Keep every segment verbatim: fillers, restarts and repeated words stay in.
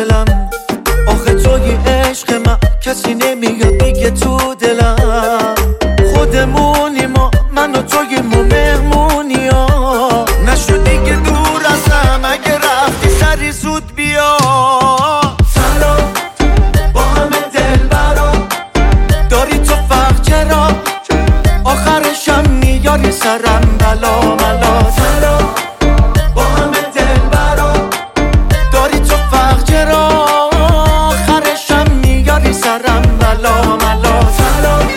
دلم، آخه توی عشق من کسی نمیاد دیگه تو دلم. خودمونی ما، من و توی ما مهمونی ها، نشد دیگه دور ازم، اگه رفتی سری زود بیا. سلام با همه دلبرا، داری تو فرق چرا؟ آخرشم میاری سرم بلا ملا. سلام با همه دلبرا، داری تو فرق چرا؟ آخرشم میاری سرم بلا ملا. سلام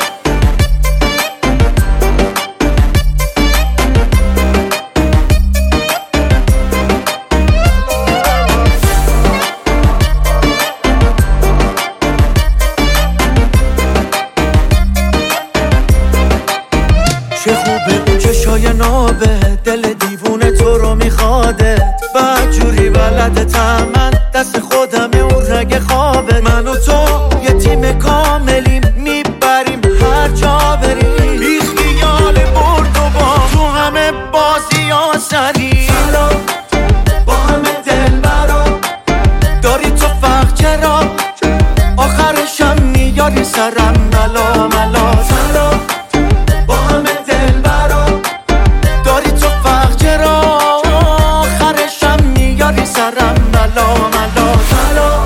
چه خوبه اون چشای نابه، دل دیوونه تو رو میخواده، بعد جوری بلدتم من، دست خودمه اون رگ خوابه. من و تو یه تیم کاملیم، میبریم هر جا بریم، بی خیال برد و با تو همه بازی ها سری. سلام با همه دلبرا، داری تو فرق چرا؟ آخرشم میاری سرم ملا ملا. سلام با همه دلبرا، داری تو فرق چرا؟ آخرشم میاری سرم ملا ملا. سلام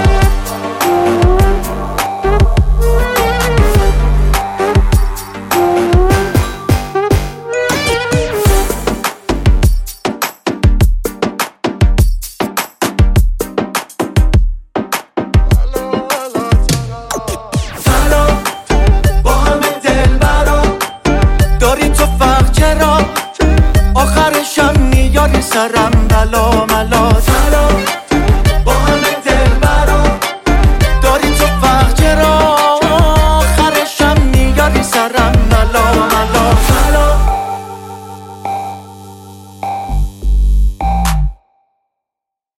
با همه دلبرا، داری تو فرق چرا؟ آخرشم میاری سرم